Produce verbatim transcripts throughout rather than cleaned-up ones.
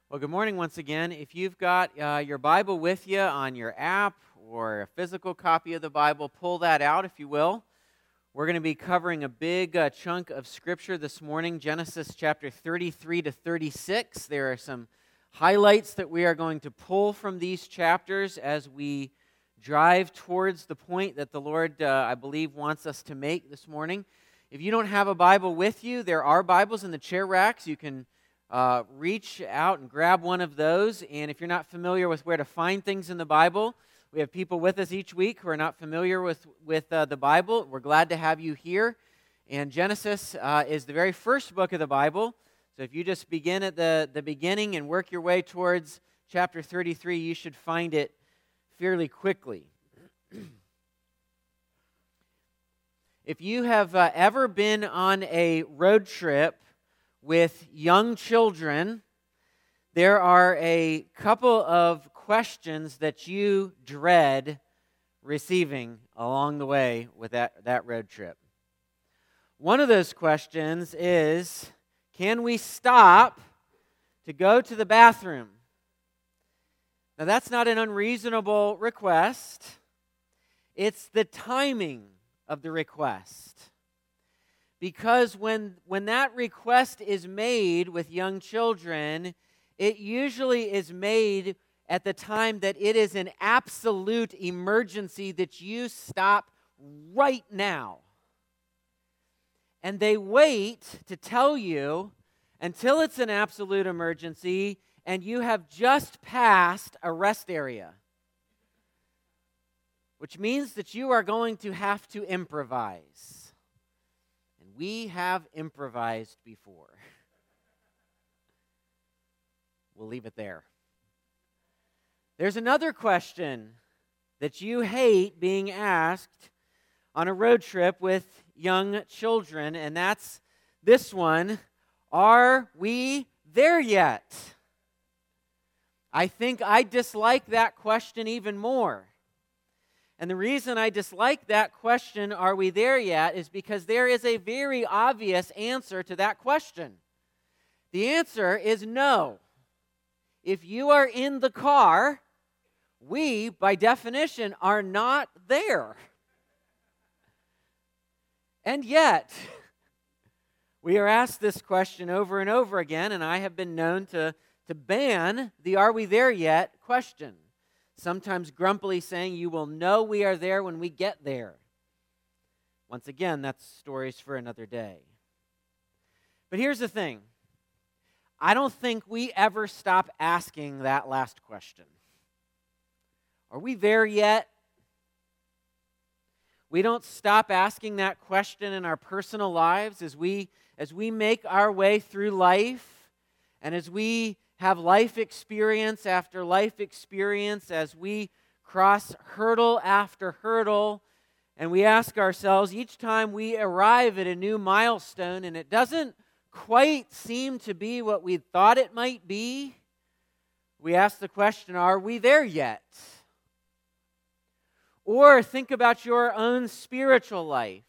Well, good morning once again. If you've got uh, your Bible with you on your app or a physical copy of the Bible, pull that out, if you will. We're going to be covering a big uh, chunk of Scripture this morning, Genesis chapter thirty-three to thirty-six. There are some highlights that we are going to pull from these chapters as we drive towards the point that the Lord, uh, I believe, wants us to make this morning. If you don't have a Bible with you, there are Bibles in the chair racks. You can Uh, reach out and grab one of those. And if you're not familiar with where to find things in the Bible, we have people with us each week who are not familiar with, with uh, the Bible. We're glad to have you here. And Genesis uh, is the very first book of the Bible. So if you just begin at the, the beginning and work your way towards chapter thirty-three, you should find it fairly quickly. If you have uh, ever been on a road trip with young children, there are a couple of questions that you dread receiving along the way with that, that road trip. One of those questions is, can we stop to go to the bathroom? Now, that's not an unreasonable request. It's the timing of the request. Because when, when that request is made with young children, it usually is made at the time that it is an absolute emergency that you stop right now. And they wait to tell you until it's an absolute emergency and you have just passed a rest area, which means that you are going to have to improvise. We have improvised before. We'll leave it there. There's another question that you hate being asked on a road trip with young children, and that's this one: are we there yet? I think I dislike that question even more. And the reason I dislike that question, are we there yet, is because there is a very obvious answer to that question. The answer is no. If you are in the car, we, by definition, are not there. And yet, we are asked this question over and over again, and I have been known to, to ban the "are we there yet" question. Sometimes grumpily saying, you will know we are there when we get there. Once again, that's stories for another day. But here's the thing. I don't think we ever stop asking that last question. Are we there yet? We don't stop asking that question in our personal lives as we, as we make our way through life and as we have life experience after life experience, as we cross hurdle after hurdle, and we ask ourselves each time we arrive at a new milestone and it doesn't quite seem to be what we thought it might be, we ask the question, are we there yet? Or think about your own spiritual life.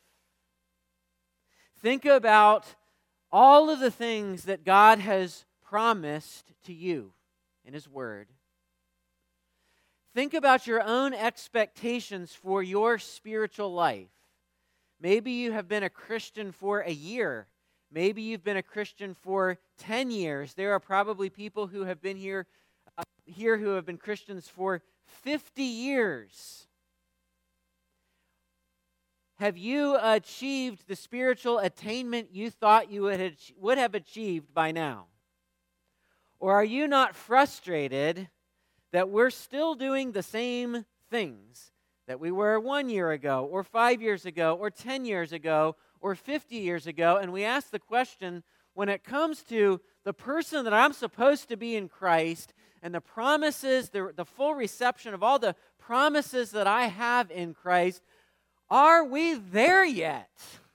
Think about all of the things that God has promised to you in His Word. Think about your own expectations for your spiritual life. Maybe you have been a Christian for a year. Maybe you've been a Christian for ten years. There are probably people who have been here, uh, here who have been Christians for fifty years. Have you achieved the spiritual attainment you thought you would have, would have achieved by now? Or are you not frustrated that we're still doing the same things that we were one year ago, or five years ago, or ten years ago, or fifty years ago? And we ask the question, when it comes to the person that I'm supposed to be in Christ and the promises, the, the full reception of all the promises that I have in Christ, are we there yet?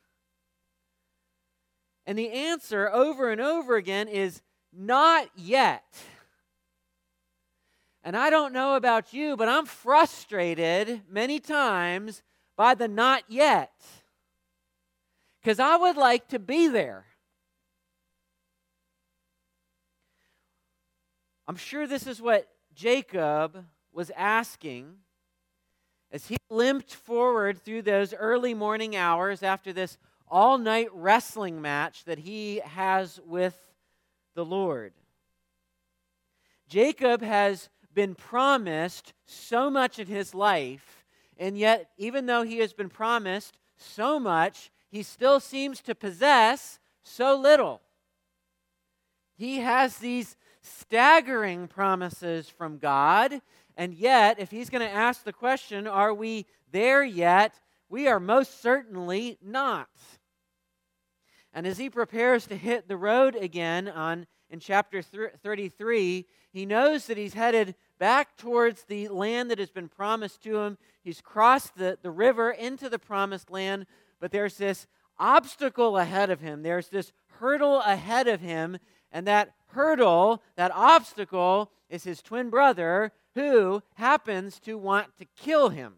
And the answer over and over again is not yet. And I don't know about you, but I'm frustrated many times by the not yet. Because I would like to be there. I'm sure this is what Jacob was asking as he limped forward through those early morning hours after this all-night wrestling match that he has with the Lord. Jacob has been promised so much in his life, and yet, even though he has been promised so much, he still seems to possess so little. He has these staggering promises from God, and yet, if he's going to ask the question, are we there yet? We are most certainly not. And as he prepares to hit the road again on in chapter thirty-three, he knows that he's headed back towards the land that has been promised to him. He's crossed the, the river into the promised land, but there's this obstacle ahead of him. There's this hurdle ahead of him, and that hurdle, that obstacle, is his twin brother who happens to want to kill him.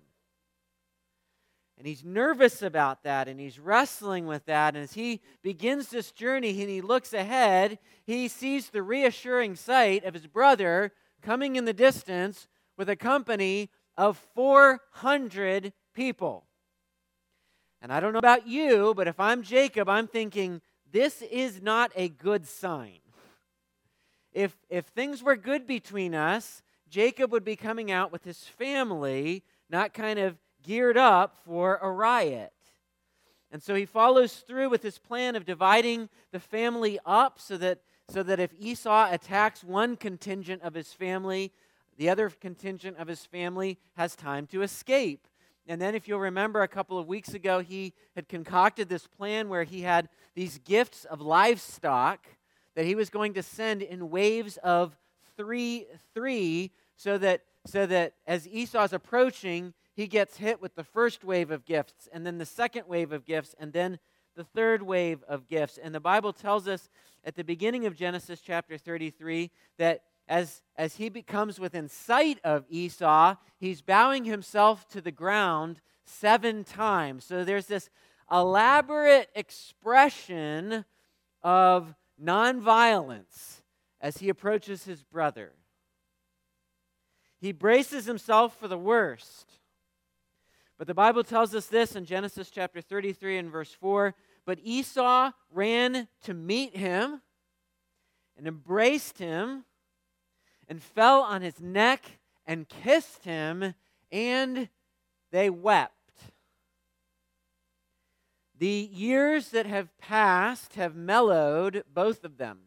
And he's nervous about that, and he's wrestling with that. And as he begins this journey and he looks ahead, he sees the reassuring sight of his brother coming in the distance with a company of four hundred people. And I don't know about you, but if I'm Jacob, I'm thinking, this is not a good sign. If, if things were good between us, Jacob would be coming out with his family, not kind of geared up for a riot. And so he follows through with his plan of dividing the family up so that, so that if Esau attacks one contingent of his family, the other contingent of his family has time to escape. And then if you'll remember a couple of weeks ago, he had concocted this plan where he had these gifts of livestock that he was going to send in waves of three, three, so that, so that as Esau's approaching, he gets hit with the first wave of gifts, and then the second wave of gifts, and then the third wave of gifts. And the Bible tells us at the beginning of Genesis chapter thirty-three that as, as he becomes within sight of Esau, he's bowing himself to the ground seven times. So there's this elaborate expression of nonviolence as he approaches his brother. He braces himself for the worst. But the Bible tells us this in Genesis chapter thirty-three and verse four, but Esau ran to meet him and embraced him and fell on his neck and kissed him, and they wept. The years that have passed have mellowed both of them.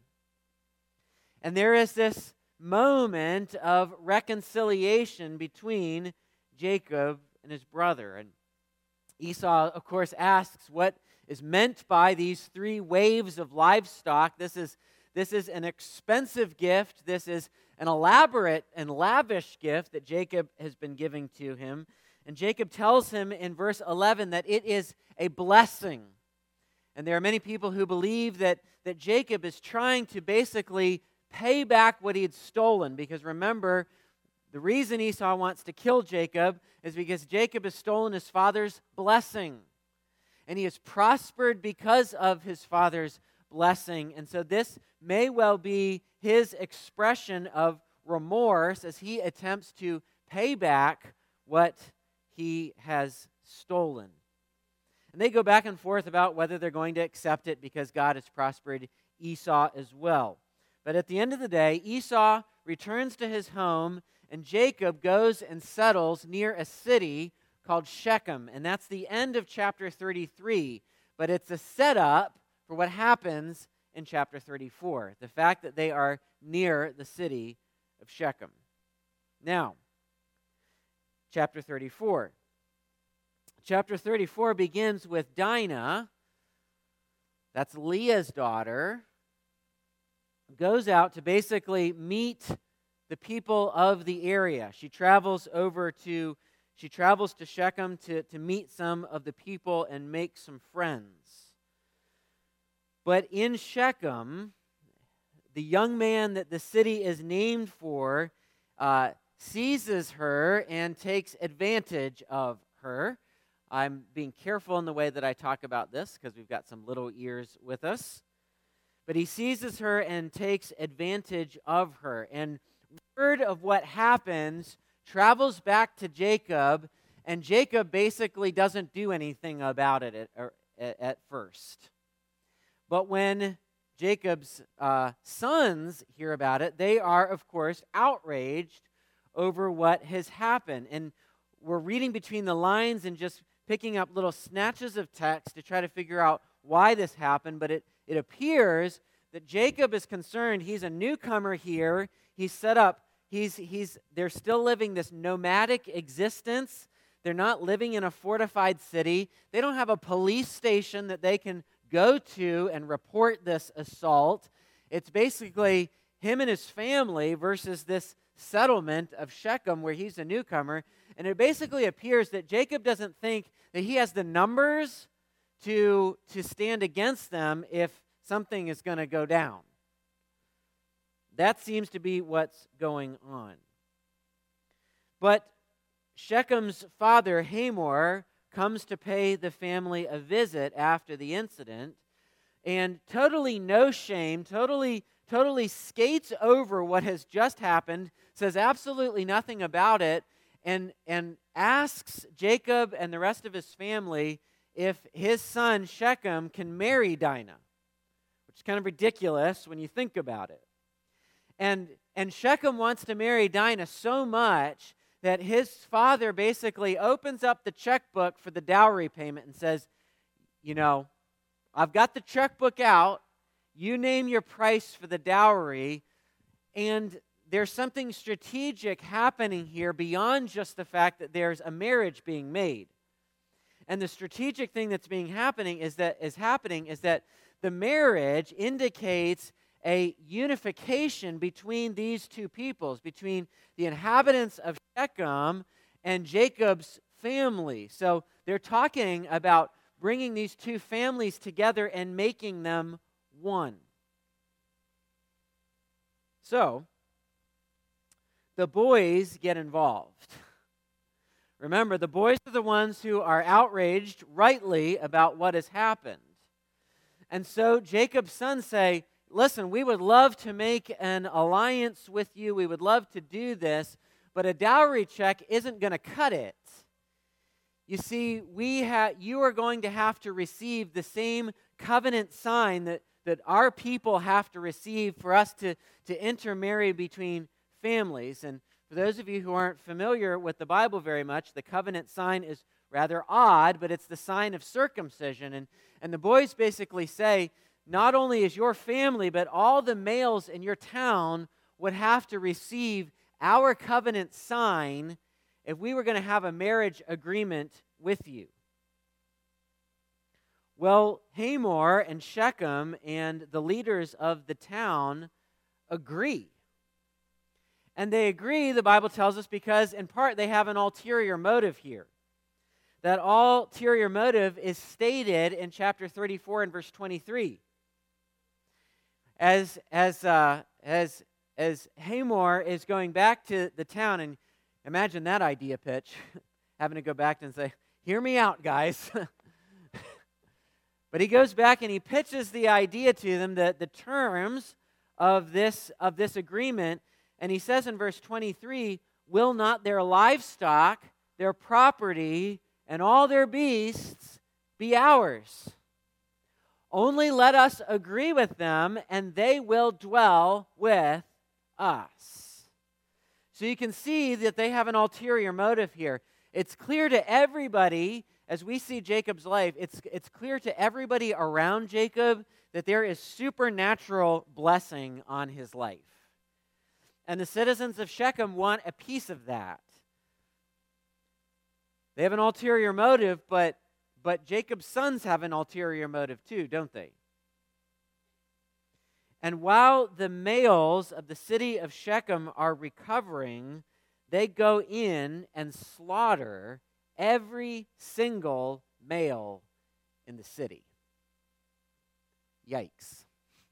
And there is this moment of reconciliation between Jacob and his brother. And Esau, of course, asks what is meant by these three waves of livestock. This is, this is an expensive gift. This is an elaborate and lavish gift that Jacob has been giving to him. And Jacob tells him in verse eleven that it is a blessing. And there are many people who believe that, that Jacob is trying to basically pay back what he had stolen. Because remember, the reason Esau wants to kill Jacob is because Jacob has stolen his father's blessing. And he has prospered because of his father's blessing. And so this may well be his expression of remorse as he attempts to pay back what he has stolen. And they go back and forth about whether they're going to accept it because God has prospered Esau as well. But at the end of the day, Esau returns to his home, and Jacob goes and settles near a city called Shechem. And that's the end of chapter thirty-three. But it's a setup for what happens in chapter thirty-four. The fact that they are near the city of Shechem. Now, chapter thirty-four. Chapter thirty-four begins with Dinah, that's Leah's daughter, goes out to basically meet the people of the area. She travels over to, she travels to Shechem to, to meet some of the people and make some friends. But in Shechem, the young man that the city is named for uh, seizes her and takes advantage of her. I'm being careful in the way that I talk about this because we've got some little ears with us. But he seizes her and takes advantage of her. And word of what happens travels back to Jacob, and Jacob basically doesn't do anything about it at, at, at first. But when Jacob's uh, sons hear about it, they are, of course, outraged over what has happened. And we're reading between the lines and just picking up little snatches of text to try to figure out why this happened. But it, it appears that Jacob is concerned. He's a newcomer here. He's set up. He's, he's, they're still living this nomadic existence. They're not living in a fortified city. They don't have a police station that they can go to and report this assault. It's basically him and his family versus this settlement of Shechem where he's a newcomer. And it basically appears that Jacob doesn't think that he has the numbers to, to stand against them if something is going to go down. That seems to be what's going on. But Shechem's father, Hamor, comes to pay the family a visit after the incident, and totally no shame, totally, totally skates over what has just happened, says absolutely nothing about it, and, and asks Jacob and the rest of his family if his son Shechem can marry Dinah, which is kind of ridiculous when you think about it. And, and Shechem wants to marry Dinah so much that his father basically opens up the checkbook for the dowry payment and says, you know, I've got the checkbook out, you name your price for the dowry, and there's something strategic happening here beyond just the fact that there's a marriage being made. And the strategic thing that's being happening is that is happening is that the marriage indicates a unification between these two peoples, between the inhabitants of Shechem and Jacob's family. So they're talking about bringing these two families together and making them one. So the boys get involved. Remember, the boys are the ones who are outraged rightly about what has happened. And so Jacob's sons say, listen, we would love to make an alliance with you. We would love to do this, but a dowry check isn't going to cut it. You see, we ha- you are going to have to receive the same covenant sign that, that our people have to receive for us to, to intermarry between families. And for those of you who aren't familiar with the Bible very much, the covenant sign is rather odd, but it's the sign of circumcision. And, and the boys basically say, not only is your family, but all the males in your town would have to receive our covenant sign if we were going to have a marriage agreement with you. Well, Hamor and Shechem and the leaders of the town agree. And they agree, the Bible tells us, because in part they have an ulterior motive here. That ulterior motive is stated in chapter thirty-four and verse twenty-three. As as uh, as as Hamor is going back to the town, and imagine that idea pitch, having to go back and say, "Hear me out, guys." But he goes back and he pitches the idea to them, that the terms of this of this agreement, and he says in verse twenty-three, "Will not their livestock, their property, and all their beasts be ours? Only let us agree with them, and they will dwell with us." So you can see that they have an ulterior motive here. It's clear to everybody, as we see Jacob's life, it's, it's clear to everybody around Jacob that there is supernatural blessing on his life. And the citizens of Shechem want a piece of that. They have an ulterior motive, but But Jacob's sons have an ulterior motive too, don't they? And while the males of the city of Shechem are recovering, they go in and slaughter every single male in the city. Yikes.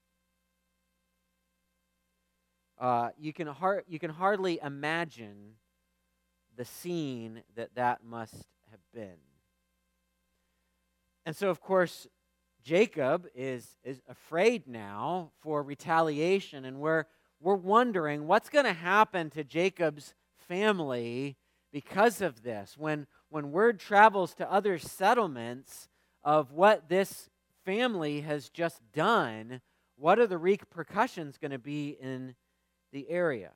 Uh, you can har- you can hardly imagine the scene that that must have been. And so, of course, Jacob is, is afraid now for retaliation, and we're, we're wondering what's going to happen to Jacob's family because of this. When, when word travels to other settlements of what this family has just done, what are the repercussions going to be in the area?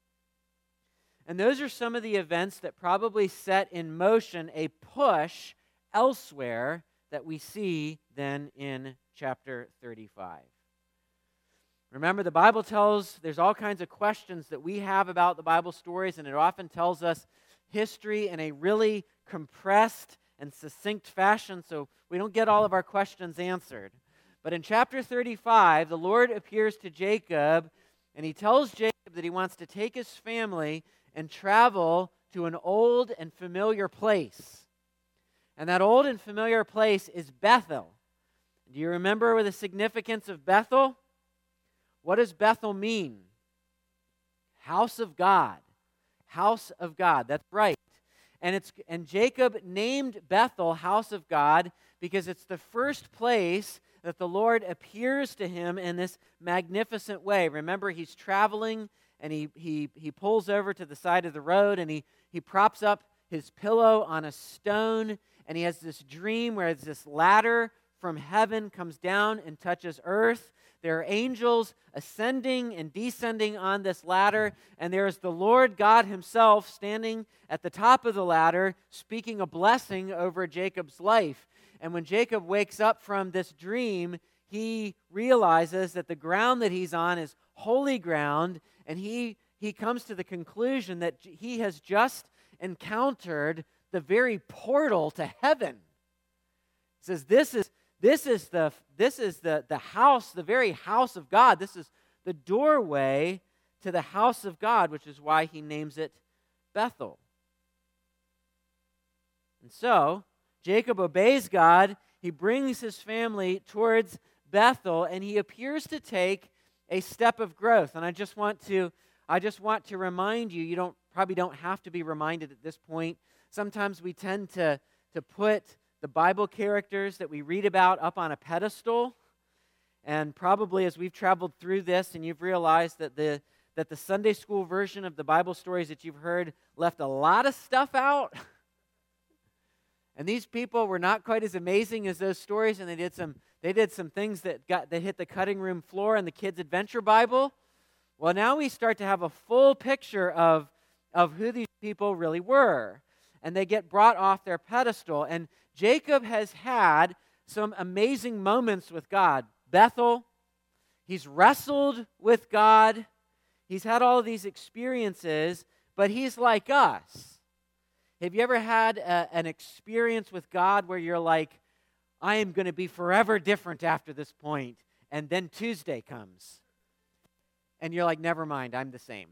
And those are some of the events that probably set in motion a push elsewhere that we see then in chapter thirty-five. Remember, the Bible tells, there's all kinds of questions that we have about the Bible stories, and it often tells us history in a really compressed and succinct fashion, so we don't get all of our questions answered. But in chapter thirty-five, the Lord appears to Jacob, and he tells Jacob that he wants to take his family and travel to an old and familiar place. And that old and familiar place is Bethel. Do you remember the significance of Bethel? What does Bethel mean? House of God. House of God. That's right. And it's and Jacob named Bethel House of God because it's the first place that the Lord appears to him in this magnificent way. Remember, he's traveling and he he he pulls over to the side of the road and he he props up his pillow on a stone, and he has this dream where this ladder from heaven comes down and touches earth. There are angels ascending and descending on this ladder, and there is the Lord God himself standing at the top of the ladder, speaking a blessing over Jacob's life. And when Jacob wakes up from this dream, he realizes that the ground that he's on is holy ground, and he, he comes to the conclusion that he has just encountered the very portal to heaven. He says, this is This is the this is the, the house, the very house of God. This is the doorway to the house of God, which is why he names it Bethel. And so, Jacob obeys God. He brings his family towards Bethel, and he appears to take a step of growth. And I just want to I just want to remind you, you don't probably don't have to be reminded at this point. Sometimes we tend to, to put the Bible characters that we read about up on a pedestal. And probably as we've traveled through this and you've realized that the that the Sunday school version of the Bible stories that you've heard left a lot of stuff out. And these people were not quite as amazing as those stories, and they did some they did some things that got that hit the cutting room floor in the Kids Adventure Bible. Well, now we start to have a full picture of of who these people really were. And they get brought off their pedestal. And Jacob has had some amazing moments with God. Bethel, he's wrestled with God. He's had all of these experiences, but he's like us. Have you ever had a, an experience with God where you're like, I am going to be forever different after this point, and then Tuesday comes, and you're like, never mind, I'm the same.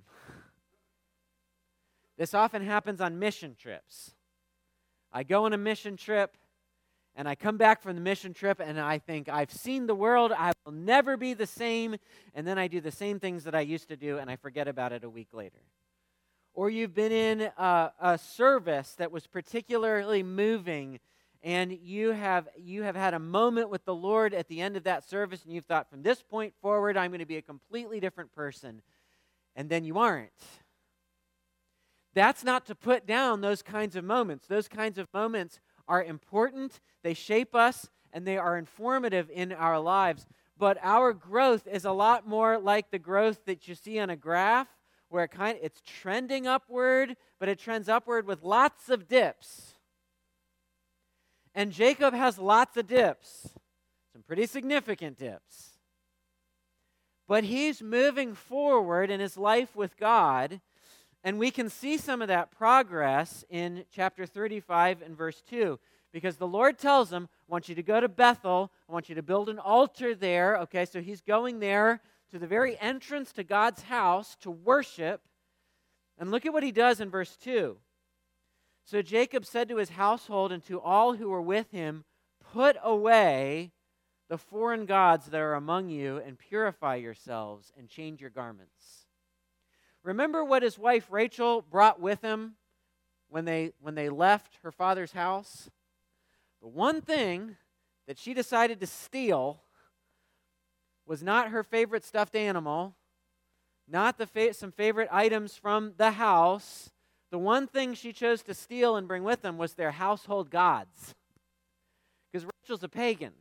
This often happens on mission trips. I go on a mission trip, and I come back from the mission trip, and I think, I've seen the world, I will never be the same, and then I do the same things that I used to do, and I forget about it a week later. Or you've been in a, a service that was particularly moving, and you have you have had a moment with the Lord at the end of that service, and you've thought, from this point forward, I'm going to be a completely different person, and then you aren't. That's not to put down those kinds of moments. Those kinds of moments are important, they shape us, and they are informative in our lives. But our growth is a lot more like the growth that you see on a graph, where it kind of, it's trending upward, but it trends upward with lots of dips. And Jacob has lots of dips, some pretty significant dips. But he's moving forward in his life with God. And we can see some of that progress in chapter thirty-five and verse two. Because the Lord tells him, I want you to go to Bethel. I want you to build an altar there. Okay, so he's going there to the very entrance to God's house to worship. And look at what he does in verse two. So Jacob said to his household and to all who were with him, put away the foreign gods that are among you and purify yourselves and change your garments. Remember what his wife Rachel brought with him when they when they left her father's house? The one thing that she decided to steal was not her favorite stuffed animal, not the fa- some favorite items from the house. The one thing she chose to steal and bring with them was their household gods. Because Rachel's a pagan.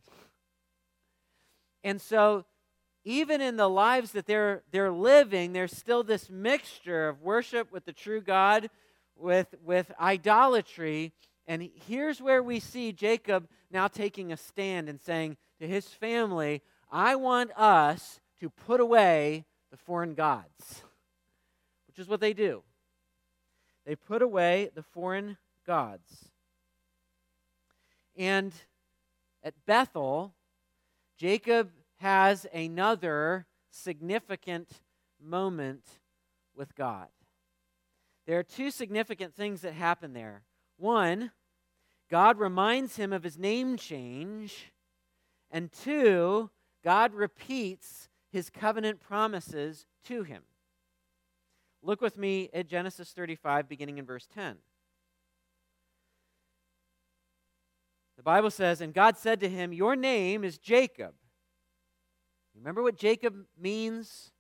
And so even in the lives that they're they're living, there's still this mixture of worship with the true God, with, with idolatry. And here's where we see Jacob now taking a stand and saying to his family, I want us to put away the foreign gods, which is what they do. They put away the foreign gods. And at Bethel, Jacob has another significant moment with God. There are two significant things that happen there. One, God reminds him of his name change. And two, God repeats his covenant promises to him. Look with me at Genesis thirty-five, beginning in verse ten. The Bible says, and God said to him, your name is Jacob. Remember what Jacob means?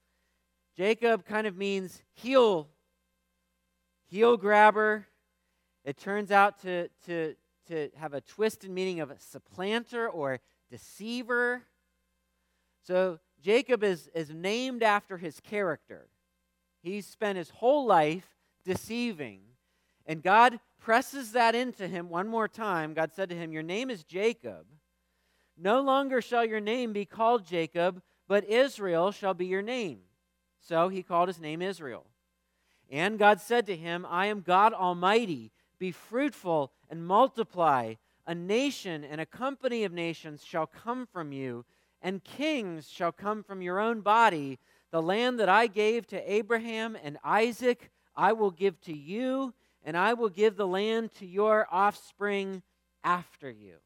Jacob kind of means heel, heel grabber. It turns out to, to, to have a twisted meaning of a supplanter or deceiver. So Jacob is, is named after his character. He's spent his whole life deceiving. And God presses that into him one more time. God said to him, your name is Jacob. No longer shall your name be called Jacob, but Israel shall be your name. So he called his name Israel. And God said to him, I am God Almighty. Be fruitful and multiply. A nation and a company of nations shall come from you, and kings shall come from your own body. The land that I gave to Abraham and Isaac, I will give to you, and I will give the land to your offspring after you.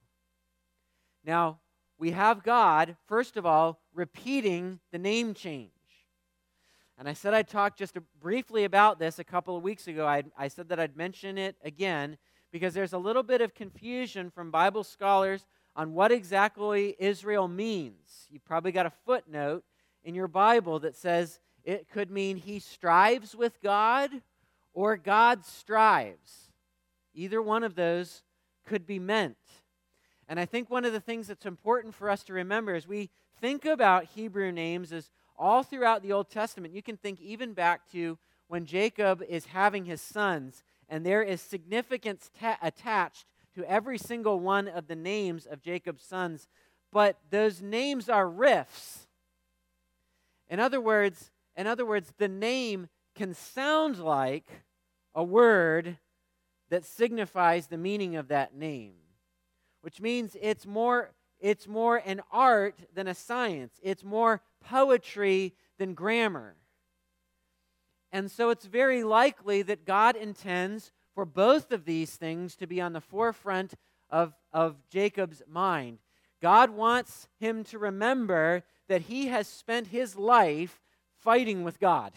Now, we have God, first of all, repeating the name change. And I said I'd talk just briefly about this a couple of weeks ago. I, I said that I'd mention it again because there's a little bit of confusion from Bible scholars on what exactly Israel means. You probably got a footnote in your Bible that says it could mean he strives with God or God strives. Either one of those could be meant. And I think one of the things that's important for us to remember as we think about Hebrew names is all throughout the Old Testament, you can think even back to when Jacob is having his sons, and there is significance ta- attached to every single one of the names of Jacob's sons, but those names are riffs. In other words, in other words, the name can sound like a word that signifies the meaning of that name, which means it's more it's more an art than a science. It's more poetry than grammar. And so it's very likely that God intends for both of these things to be on the forefront of, of Jacob's mind. God wants him to remember that he has spent his life fighting with God.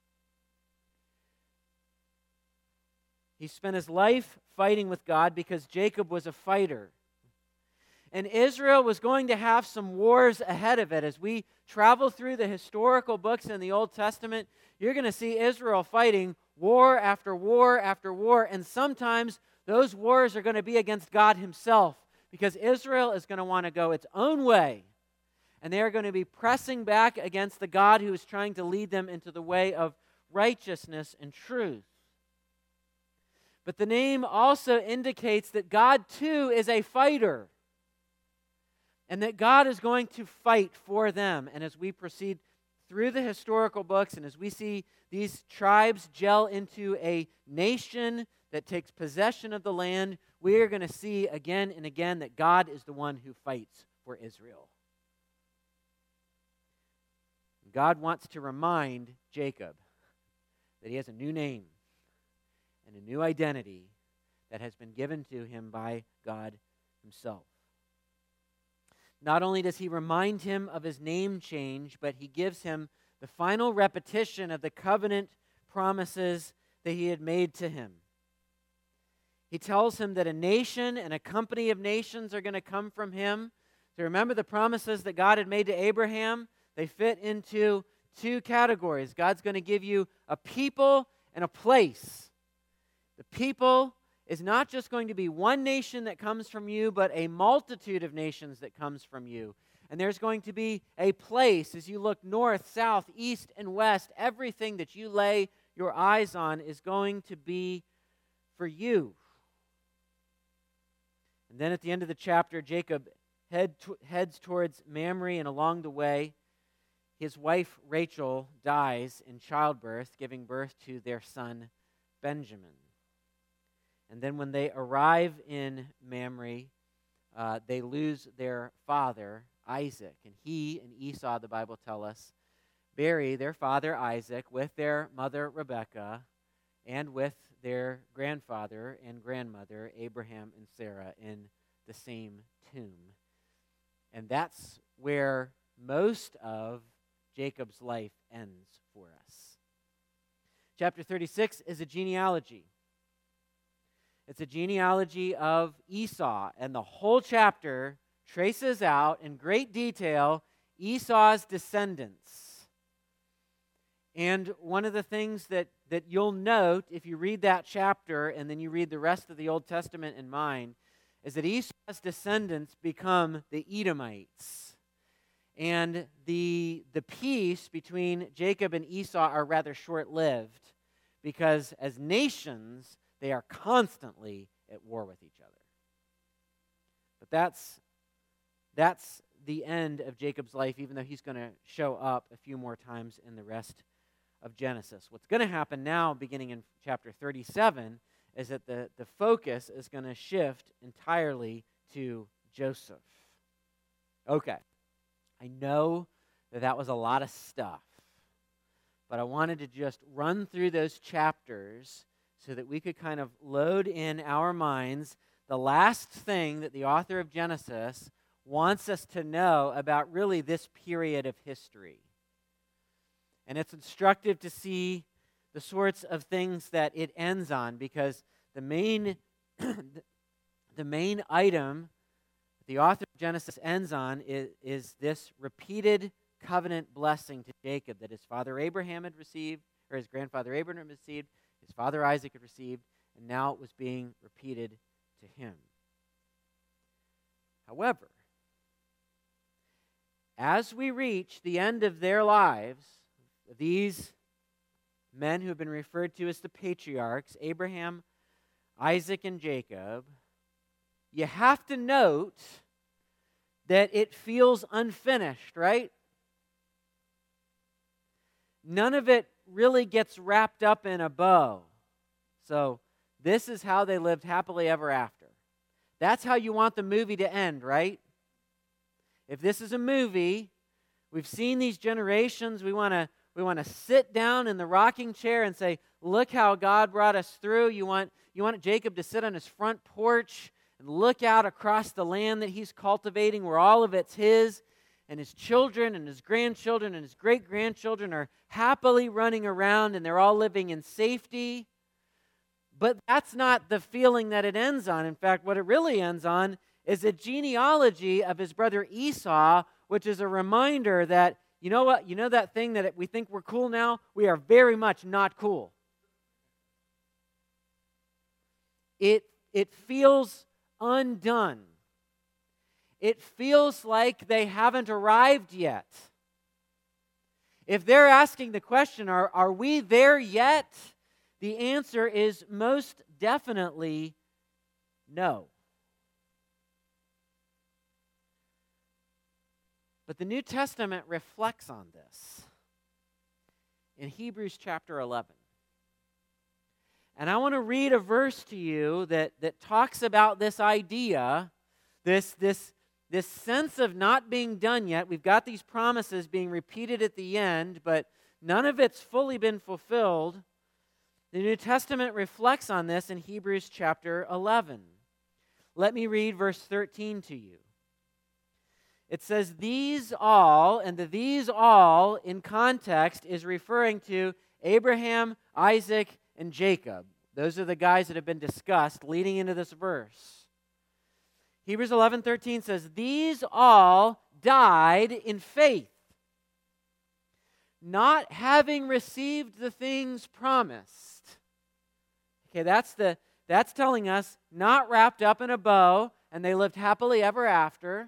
He spent his life fighting with God because Jacob was a fighter. And Israel was going to have some wars ahead of it. As we travel through the historical books in the Old Testament, you're going to see Israel fighting war after war after war. And sometimes those wars are going to be against God himself because Israel is going to want to go its own way. And they are going to be pressing back against the God who is trying to lead them into the way of righteousness and truth. But the name also indicates that God too is a fighter. And that God is going to fight for them. And as we proceed through the historical books and as we see these tribes gel into a nation that takes possession of the land, we are going to see again and again that God is the one who fights for Israel. God wants to remind Jacob that he has a new name and a new identity that has been given to him by God himself. Not only does he remind him of his name change, but he gives him the final repetition of the covenant promises that he had made to him. He tells him that a nation and a company of nations are going to come from him. So remember the promises that God had made to Abraham? They fit into two categories. God's going to give you a people and a place. The people is not just going to be one nation that comes from you, but a multitude of nations that comes from you. And there's going to be a place as you look north, south, east, and west. Everything that you lay your eyes on is going to be for you. And then at the end of the chapter, Jacob head to, heads towards Mamre, and along the way, his wife Rachel dies in childbirth, giving birth to their son Benjamin. And then when they arrive in Mamre, uh, they lose their father, Isaac. And he and Esau, the Bible tells us, bury their father Isaac with their mother Rebekah and with their grandfather and grandmother Abraham and Sarah in the same tomb. And that's where most of Jacob's life ends for us. Chapter thirty-six is a genealogy. It's a genealogy of Esau, and the whole chapter traces out in great detail Esau's descendants. And one of the things that, that you'll note if you read that chapter and then you read the rest of the Old Testament in mind is that Esau's descendants become the Edomites. And the, the peace between Jacob and Esau are rather short-lived because as nations, they are constantly at war with each other. But that's, that's the end of Jacob's life, even though he's going to show up a few more times in the rest of Genesis. What's going to happen now, beginning in chapter thirty-seven, is that the, the focus is going to shift entirely to Joseph. Okay, I know that that was a lot of stuff, but I wanted to just run through those chapters so that we could kind of load in our minds the last thing that the author of Genesis wants us to know about really this period of history. And it's instructive to see the sorts of things that it ends on, because the main, the main item the author of Genesis ends on is, is this repeated covenant blessing to Jacob that his father Abraham had received, or his grandfather Abraham had received, his father Isaac had received, and now it was being repeated to him. However, as we reach the end of their lives, these men who have been referred to as the patriarchs, Abraham, Isaac, and Jacob, you have to note that it feels unfinished, right? None of it really gets wrapped up in a bow. So this is how they lived happily ever after. That's how you want the movie to end, right? If this is a movie, we've seen these generations, we want to we want to sit down in the rocking chair and say, look how God brought us through. You want, you want Jacob to sit on his front porch and look out across the land that he's cultivating where all of it's his, and his children and his grandchildren and his great-grandchildren are happily running around and they're all living in safety. But that's not the feeling that it ends on. In fact, what it really ends on is a genealogy of his brother Esau, which is a reminder that, you know what, you know that thing that we think we're cool now? We are very much not cool. It, it feels undone. It feels like they haven't arrived yet. If they're asking the question, are, are we there yet? The answer is most definitely no. But the New Testament reflects on this in Hebrews chapter eleven. And I want to read a verse to you that, that talks about this idea, this, this, this sense of not being done yet. We've got these promises being repeated at the end, but none of it's fully been fulfilled. The New Testament reflects on this in Hebrews chapter eleven. Let me read verse thirteen to you. It says, these all, and the these all in context is referring to Abraham, Isaac, and Jacob. Those are the guys that have been discussed leading into this verse. Hebrews eleven thirteen says, these all died in faith, not having received the things promised. Okay, that's the that's telling us not wrapped up in a bow and they lived happily ever after,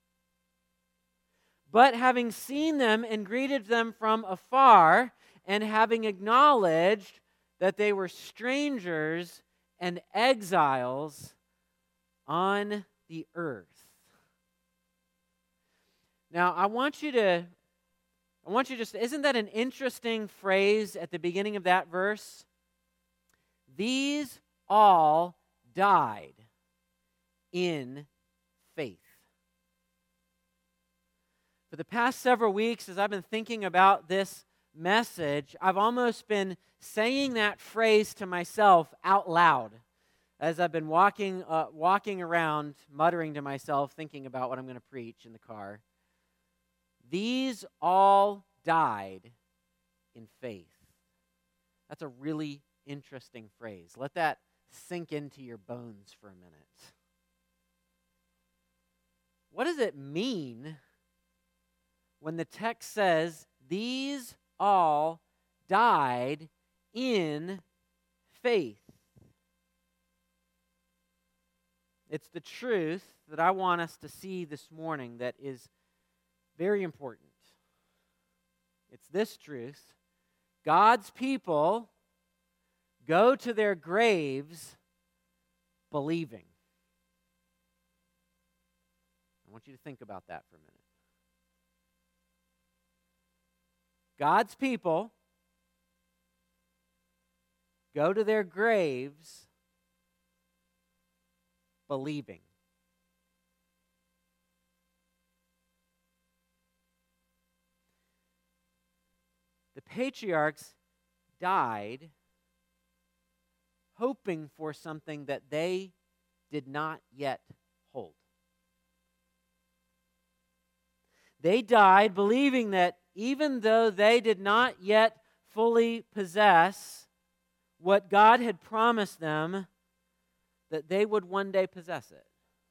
but having seen them and greeted them from afar, and having acknowledged that they were strangers and exiles on the earth. Now, I want you to, I want you to just, isn't that an interesting phrase at the beginning of that verse? These all died in faith. For the past several weeks, as I've been thinking about this message, I've almost been saying that phrase to myself out loud as I've been walking uh, walking around, muttering to myself, thinking about what I'm going to preach in the car. These all died in faith. That's a really interesting phrase. Let that sink into your bones for a minute. What does it mean when the text says, these all died in faith? It's the truth that I want us to see this morning that is very important. It's this truth. God's people go to their graves believing. I want you to think about that for a minute. God's people go to their graves believing. The patriarchs died hoping for something that they did not yet hold. They died believing that even though they did not yet fully possess what God had promised them, that they would one day possess it.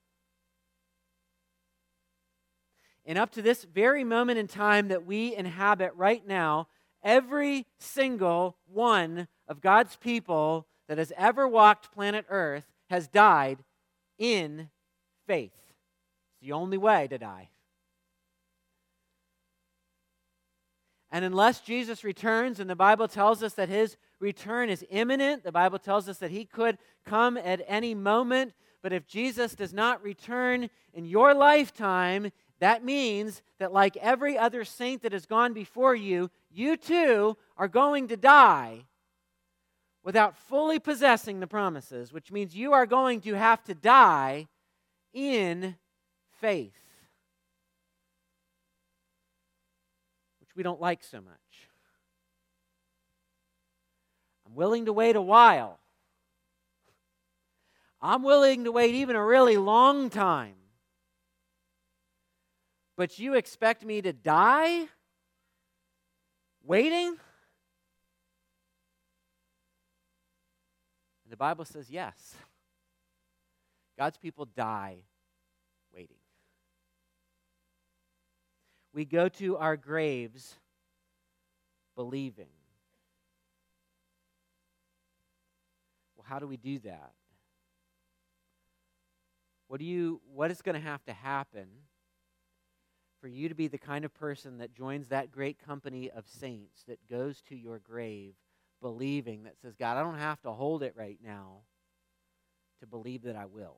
And up to this very moment in time that we inhabit right now, every single one of God's people that has ever walked planet Earth has died in faith. It's the only way to die. And unless Jesus returns, and the Bible tells us that his return is imminent, the Bible tells us that he could come at any moment, but if Jesus does not return in your lifetime, that means that like every other saint that has gone before you, you too are going to die without fully possessing the promises, which means you are going to have to die in faith, which we don't like so much. I'm willing to wait a while. I'm willing to wait even a really long time. But you expect me to die waiting? And the Bible says yes. God's people die waiting. We go to our graves believing. Well, how do we do that? What do you what is going to have to happen for you to be the kind of person that joins that great company of saints that goes to your grave believing, that says, God, I don't have to hold it right now to believe that I will.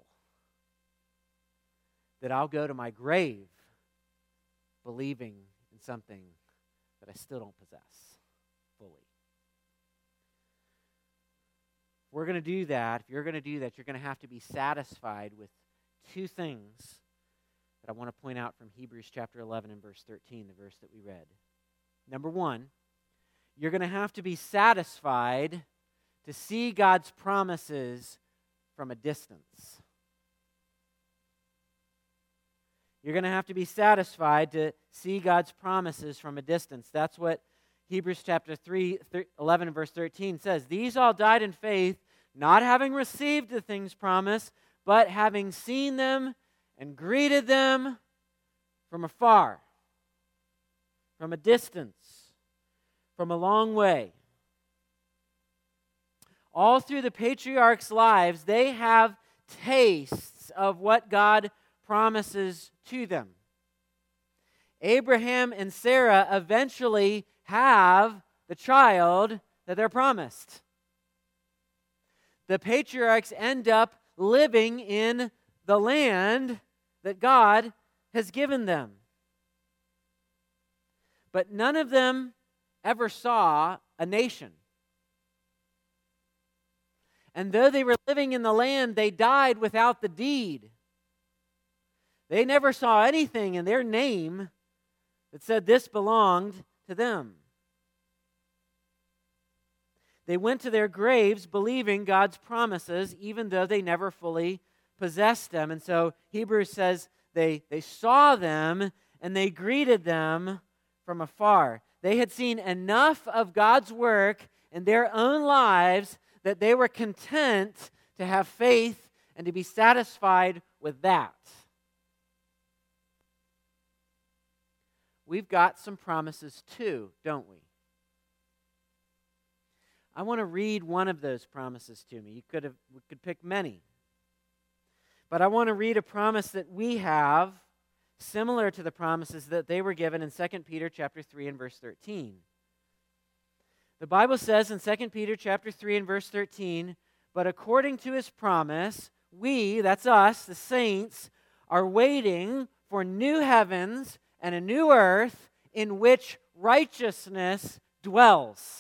That I'll go to my grave believing in something that I still don't possess fully. If we're going to do that, if you're going to do that, you're going to have to be satisfied with two things that I want to point out from Hebrews chapter eleven and verse thirteen, the verse that we read. Number one, you're going to have to be satisfied to see God's promises from a distance. You're going to have to be satisfied to see God's promises from a distance. That's what Hebrews chapter three, eleven and verse thirteen says. These all died in faith, not having received the things promised, but having seen them and greeted them from afar, from a distance. from a long way. All through the patriarchs' lives, they have tastes of what God promises to them. Abraham and Sarah eventually have the child that they're promised. The patriarchs end up living in the land that God has given them. But none of them ever saw a nation. And though they were living in the land, they died without the deed. They never saw anything in their name that said this belonged to them. They went to their graves believing God's promises, even though they never fully possessed them. And so Hebrews says they, they saw them and they greeted them from afar. They had seen enough of God's work in their own lives that they were content to have faith and to be satisfied with that. We've got some promises too, don't we? I want to read one of those promises to me. You could have, we could pick many. But I want to read a promise that we have similar to the promises that they were given in Second Peter chapter three and verse thirteen. The Bible says in Second Peter chapter three and verse thirteen, "But according to his promise, we," that's us, the saints, "are waiting for new heavens and a new earth in which righteousness dwells."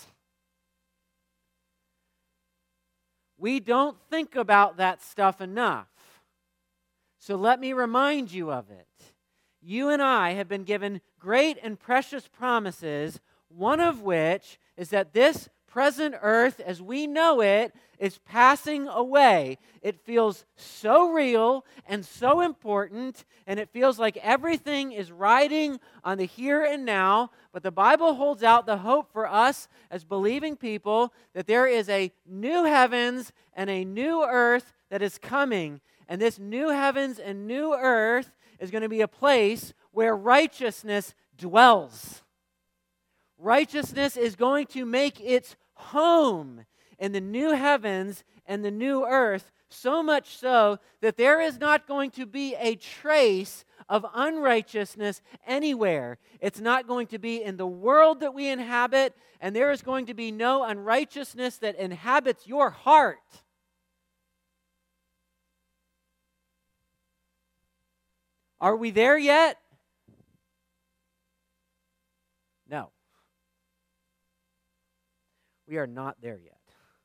We don't think about that stuff enough. So let me remind you of it. You and I have been given great and precious promises, one of which is that this present earth as we know it is passing away. It feels so real and so important, and it feels like everything is riding on the here and now, but the Bible holds out the hope for us as believing people that there is a new heavens and a new earth that is coming, and this new heavens and new earth is going to be a place where righteousness dwells. Righteousness is going to make its home in the new heavens and the new earth, so much so that there is not going to be a trace of unrighteousness anywhere. It's not going to be in the world that we inhabit, and there is going to be no unrighteousness that inhabits your heart. Are we there yet? No. We are not there yet.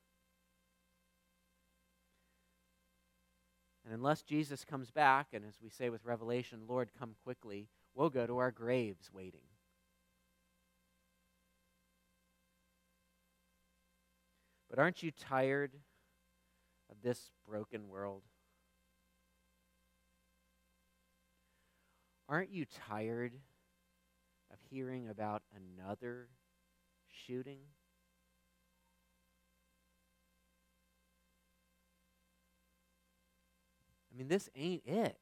And unless Jesus comes back, and as we say with Revelation, "Lord, come quickly," we'll go to our graves waiting. But aren't you tired of this broken world? Aren't you tired of hearing about another shooting? I mean, this ain't it.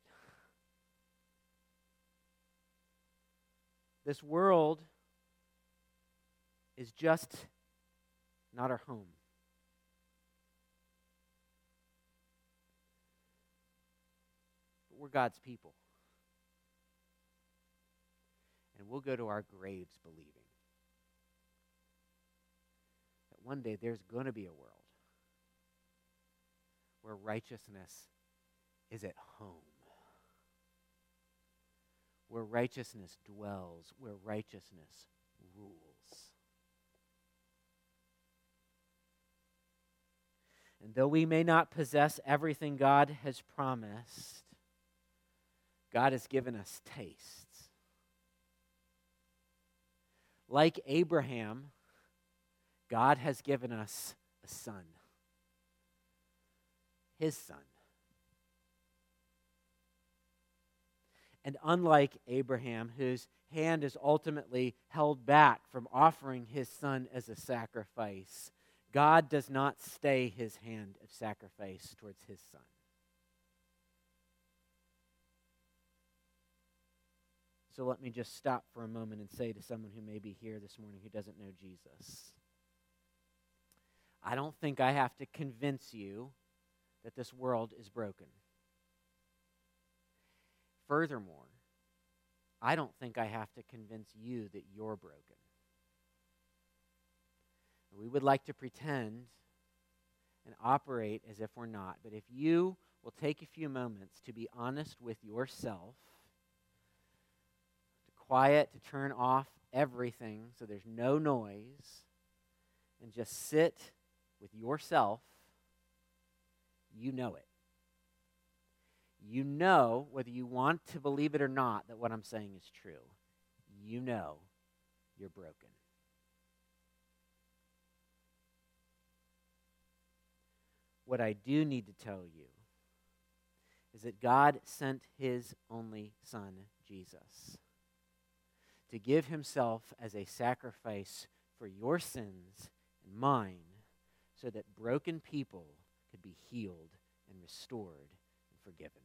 This world is just not our home. But we're God's people. And we'll go to our graves believing that one day there's going to be a world where righteousness is at home, where righteousness dwells, where righteousness rules. And though we may not possess everything God has promised, God has given us tastes. Like Abraham, God has given us a son, his son. And unlike Abraham, whose hand is ultimately held back from offering his son as a sacrifice, God does not stay his hand of sacrifice towards his son. So let me just stop for a moment and say to someone who may be here this morning who doesn't know Jesus, I don't think I have to convince you that this world is broken. Furthermore, I don't think I have to convince you that you're broken. We would like to pretend and operate as if we're not, but if you will take a few moments to be honest with yourself, to quiet, to turn off everything so there's no noise, and just sit with yourself, you know it. You know, whether you want to believe it or not, that what I'm saying is true. You know you're broken. What I do need to tell you is that God sent his only Son, Jesus, to give himself as a sacrifice for your sins and mine, so that broken people could be healed and restored and forgiven.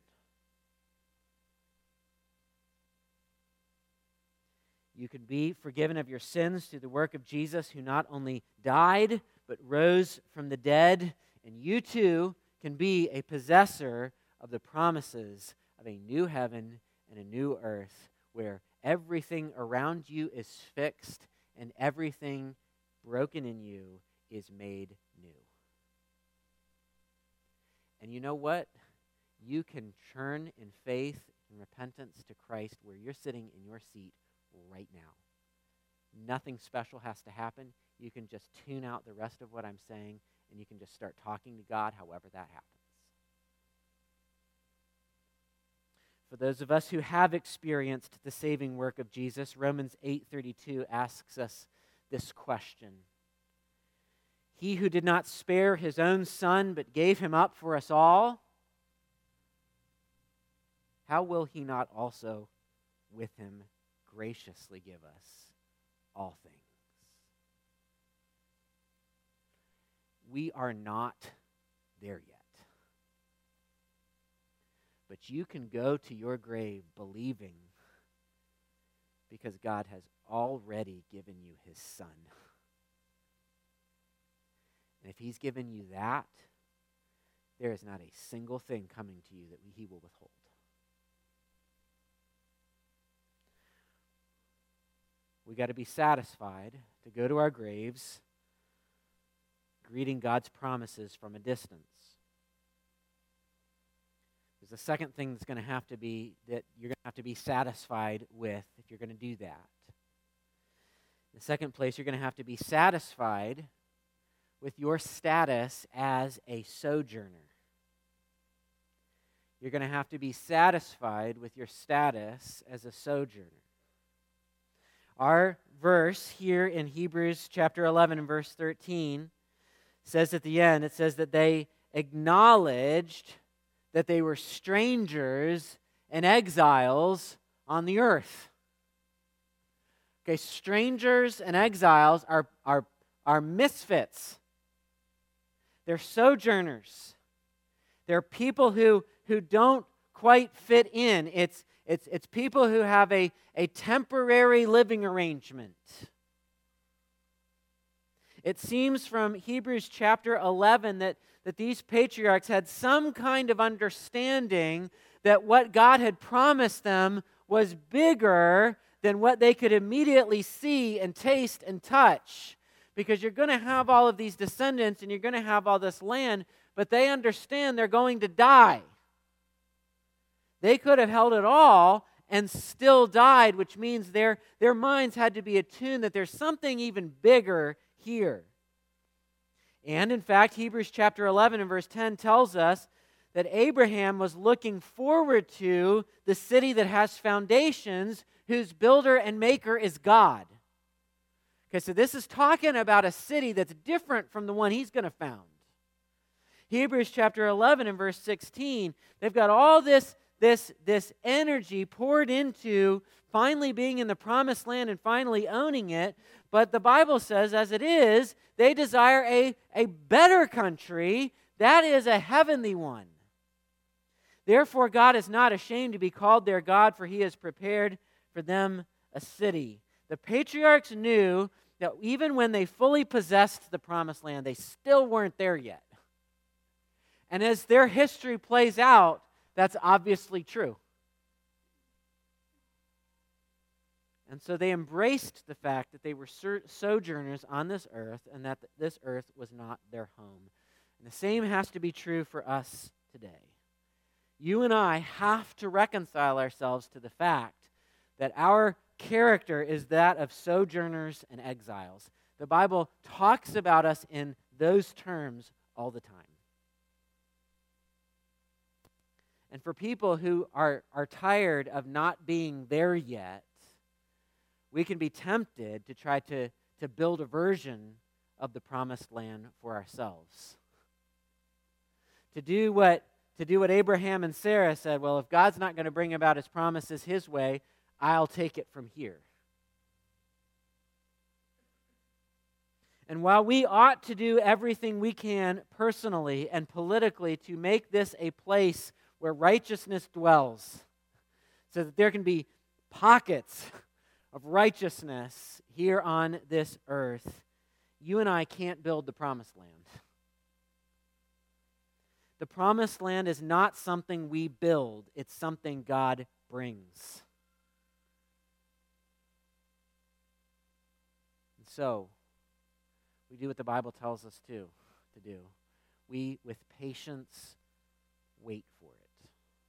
You can be forgiven of your sins through the work of Jesus, who not only died, but rose from the dead. And you too can be a possessor of the promises of a new heaven and a new earth, where everything around you is fixed and everything broken in you is made new. And you know what? You can turn in faith and repentance to Christ where you're sitting in your seat right now. Nothing special has to happen. You can just tune out the rest of what I'm saying, and you can just start talking to God however that happens. For those of us who have experienced the saving work of Jesus, Romans eight thirty-two asks us this question. He who did not spare his own Son, but gave him up for us all, how will he not also with him graciously give us all things? We are not there yet. But you can go to your grave believing, because God has already given you his Son. And if he's given you that, there is not a single thing coming to you that he will withhold. We got to be satisfied to go to our graves greeting God's promises from a distance. There's a second thing that's going to have to be, that you're going to have to be satisfied with if you're going to do that. In the second place, you're going to have to be satisfied with your status as a sojourner. You're going to have to be satisfied with your status as a sojourner. Our verse here in Hebrews chapter eleven and verse thirteen says at the end, it says that they acknowledged that they were strangers and exiles on the earth. Okay, strangers and exiles are, are, are misfits. They're sojourners. They're people who, who don't quite fit in. It's, it's, it's people who have a, a temporary living arrangement. It seems from Hebrews chapter eleven that, that these patriarchs had some kind of understanding that what God had promised them was bigger than what they could immediately see and taste and touch. Because you're going to have all of these descendants and you're going to have all this land, but they understand they're going to die. They could have held it all and still died, which means their, their minds had to be attuned that there's something even bigger here. And in fact, Hebrews chapter eleven and verse ten tells us that Abraham was looking forward to the city that has foundations, whose builder and maker is God. Okay, so this is talking about a city that's different from the one he's going to found. Hebrews chapter eleven and verse sixteen, they've got all this, this, this energy poured into finally being in the promised land and finally owning it. But the Bible says, as it is, they desire a, a better country, that is a heavenly one. Therefore, God is not ashamed to be called their God, for he has prepared for them a city. The patriarchs knew that even when they fully possessed the promised land, they still weren't there yet. And as their history plays out, that's obviously true. And so they embraced the fact that they were sojourners on this earth and that this earth was not their home. And the same has to be true for us today. You and I have to reconcile ourselves to the fact that our character is that of sojourners and exiles. The Bible talks about us in those terms all the time. And for people who are, are tired of not being there yet, we can be tempted to try to, to build a version of the promised land for ourselves. To do what to do what Abraham and Sarah said, well, if God's not going to bring about his promises his way, I'll take it from here. And while we ought to do everything we can personally and politically to make this a place where righteousness dwells, so that there can be pockets of righteousness here on this earth, you and I can't build the promised land. The promised land is not something we build, it's something God brings. And so, we do what the Bible tells us to, to do. We, with patience, wait for it.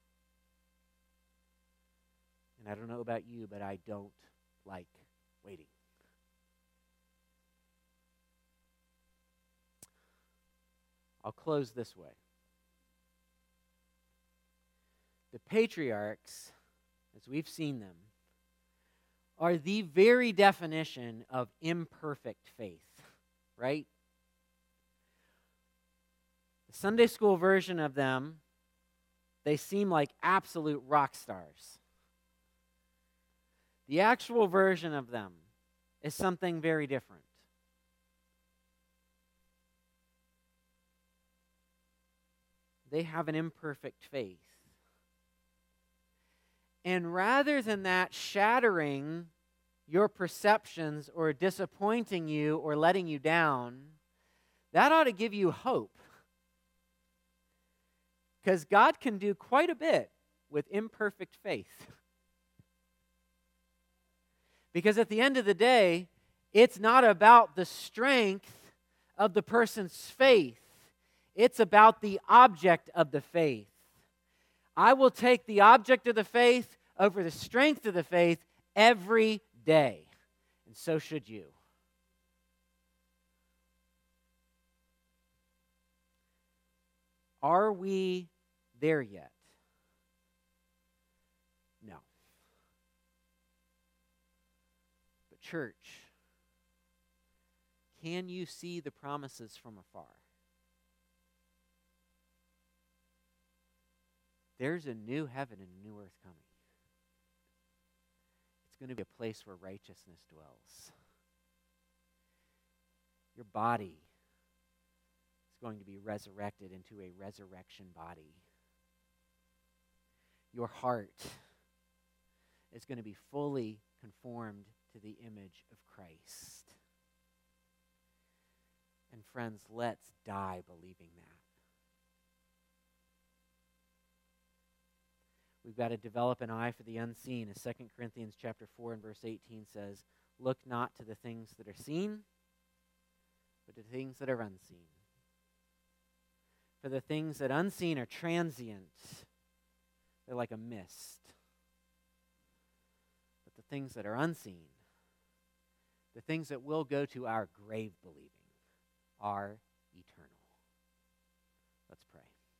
And I don't know about you, but I don't like waiting. I'll close this way. The patriarchs, as we've seen them, are the very definition of imperfect faith, right? The Sunday school version of them, they seem like absolute rock stars. The actual version of them is something very different. They have an imperfect faith. And rather than that shattering your perceptions or disappointing you or letting you down, that ought to give you hope. Because God can do quite a bit with imperfect faith. Because at the end of the day, it's not about the strength of the person's faith. It's about the object of the faith. I will take the object of the faith over the strength of the faith every day. And so should you. Are we there yet? No. But church, can you see the promises from afar? There's a new heaven and a new earth coming. It's going to be a place where righteousness dwells. Your body is going to be resurrected into a resurrection body. Your heart is going to be fully conformed to the image of Christ. And friends, let's die believing that. We've got to develop an eye for the unseen. As Second Corinthians chapter four and verse eighteen says, look not to the things that are seen, but to the things that are unseen. For the things that are unseen are transient. They're like a mist. But the things that are unseen, the things that will go to our grave believing, are eternal. Let's pray.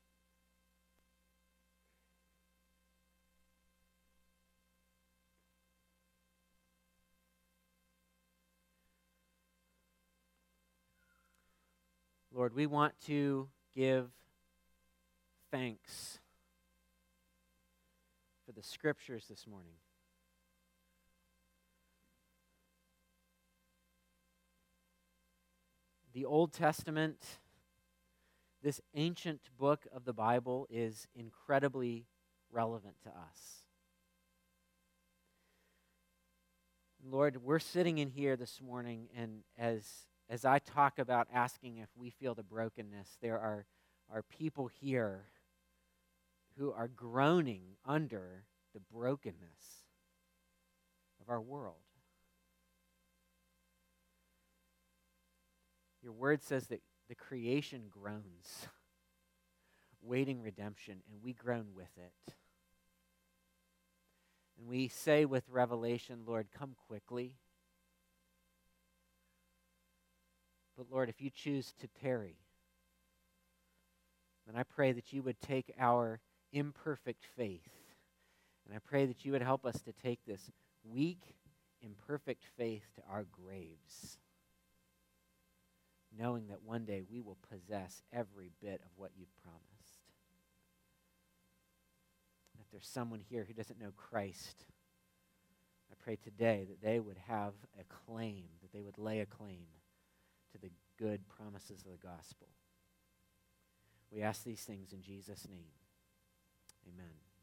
Lord, we want to give thanks for the scriptures this morning. The Old Testament, this ancient book of the Bible, is incredibly relevant to us. Lord, we're sitting in here this morning, and as as I talk about asking if we feel the brokenness, there are, are people here who are groaning under the brokenness of our world. Your word says that the creation groans, waiting redemption, and we groan with it. And we say with Revelation, Lord, come quickly. But Lord, if you choose to tarry, then I pray that you would take our imperfect faith, and I pray that you would help us to take this weak, imperfect faith to our graves, knowing that one day we will possess every bit of what you've promised. And if there's someone here who doesn't know Christ, I pray today that they would have a claim, that they would lay a claim to the good promises of the gospel. We ask these things in Jesus' name. Amen.